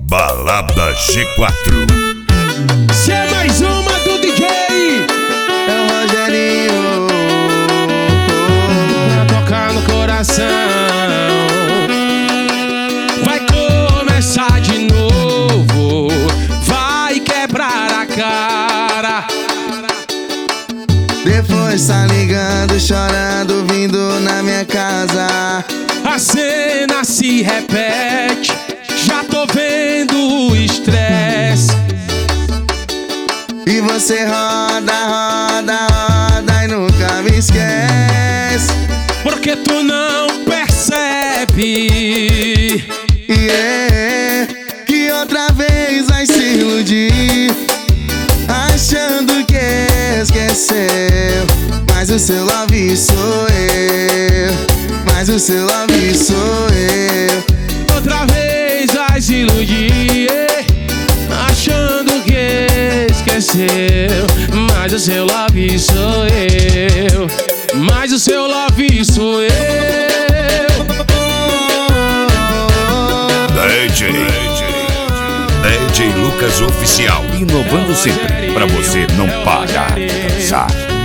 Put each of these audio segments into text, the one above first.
Balada G4. Cê é mais uma do DJ. É o Rogerinho Pra tocar no coração. Vai começar de novo. Vai quebrar a cara. Depois tá ligando, chorando, vindo na minha casa. A cena se repete. Já tô vendo o estresse. E você roda, roda, roda e nunca me esquece. Porque tu não percebe que outra vez vai se iludir, achando que esqueceu. Mas o seu love sou eu. Mas o seu love sou eu. outra vez vai se iludir, achando que esqueceu. Mas o seu love sou eu. Mas o seu love sou eu. DJ Lucas Oficial. Inovando sempre, pra você não parar de dançar.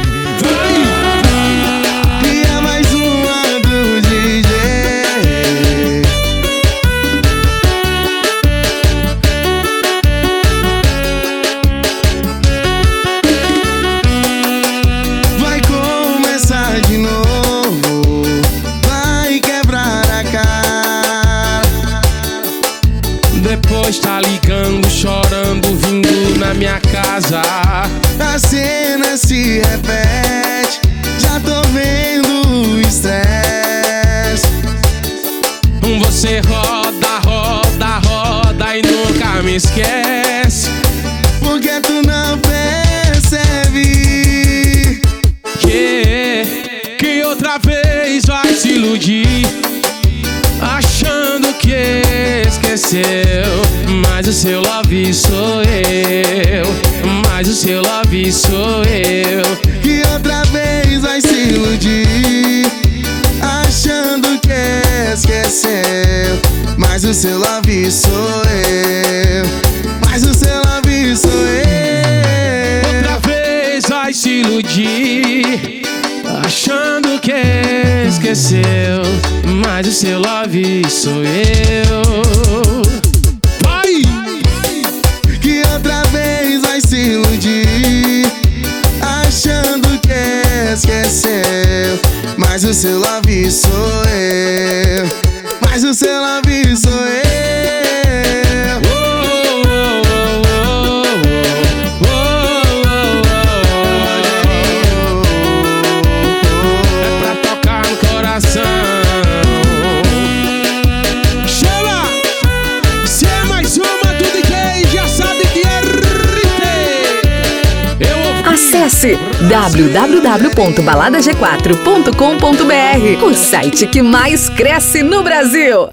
E é mais uma do DJ. Vai começar de novo. Vai quebrar a cara. Depois tá ligando, chorando, vindo na minha casa. A cena se repete. Já tô vendo o estresse. Você roda, roda, roda e nunca me esquece. Porque tu não percebe Que outra vez vai se iludir, achando que esqueceu. Mas o seu love sou eu. Mas o seu love sou eu. que outra vez vai se iludir, achando que esqueceu. Mas o seu love sou eu. Mas o seu love sou eu. Outra vez vai se iludir, achando que esqueceu. Mas o seu love sou eu. Vai! Que outra vez vai se iludir, achando que esqueceu. Mas o seu love sou eu. Mas o seu love sou eu. É pra tocar no coração. Chama! Se é mais uma do DJ, já sabe que é RT. Eu ouvi. Acesse www.baladag4.com.br, o site que mais cresce no Brasil.